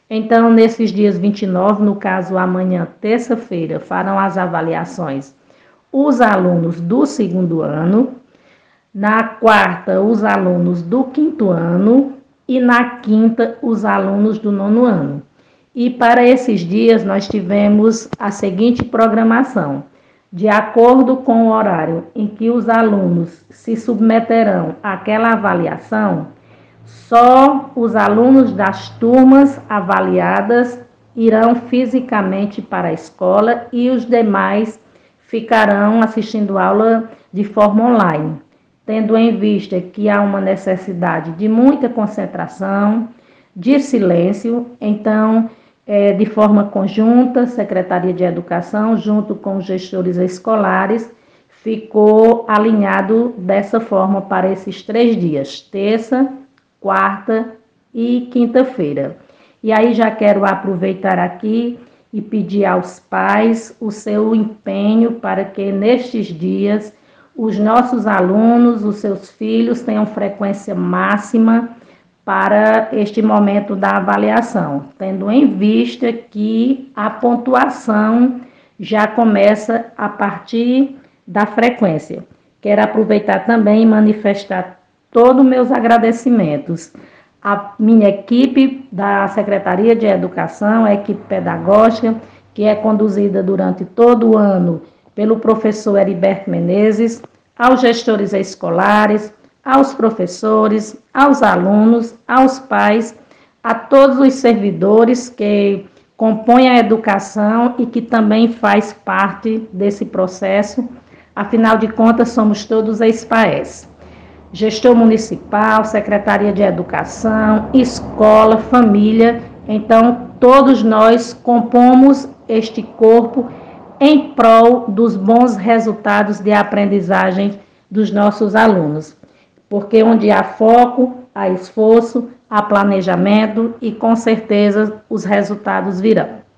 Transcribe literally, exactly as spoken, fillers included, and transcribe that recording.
Então, nesses dias vinte e nove, no caso amanhã, terça-feira, farão as avaliações os alunos do segundo ano, na quarta, os alunos do quinto ano e na quinta, os alunos do nono ano. E para esses dias nós tivemos a seguinte programação: de acordo com o horário em que os alunos se submeterão àquela avaliação, só os alunos das turmas avaliadas irão fisicamente para a escola e os demais ficarão assistindo aula de forma online, tendo em vista que há uma necessidade de muita concentração, de silêncio. Então, é, de forma conjunta, Secretaria de Educação, junto com os gestores escolares, ficou alinhado dessa forma para esses três dias, terça, quarta e quinta-feira. E aí já quero aproveitar aqui e pedir aos pais o seu empenho para que nestes dias os nossos alunos, os seus filhos, tenham frequência máxima para este momento da avaliação, tendo em vista que a pontuação já começa a partir da frequência. Quero aproveitar também e manifestar todos os meus agradecimentos à minha equipe da Secretaria de Educação, a equipe pedagógica, que é conduzida durante todo o ano pelo professor Heriberto Menezes, aos gestores escolares, aos professores, aos alunos, aos pais, a todos os servidores que compõem a educação e que também faz parte desse processo. Afinal de contas, somos todos ex-PAES. Gestor municipal, Secretaria de Educação, escola, família. Então, todos nós compomos este corpo em prol dos bons resultados de aprendizagem dos nossos alunos. Porque onde há foco, há esforço, há planejamento e, com certeza, os resultados virão.